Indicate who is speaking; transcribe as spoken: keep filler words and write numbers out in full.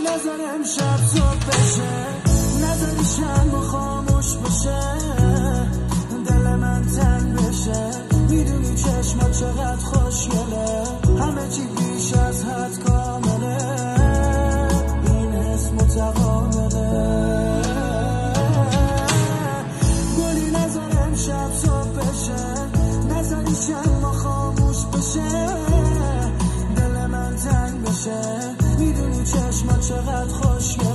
Speaker 1: نظر امشب صبح بشه، نظری شم و خاموش بشه، دل من تنگ بشه. میدونی چشمات چقدر خوشگله، همه چی بیش از حد کامله، این حس متقابله. گلی نظر امشب صبح بشه، نظری شم و خاموش بشه، دل من تنگ بشه. میدونی چشمات چقدر خوشگله،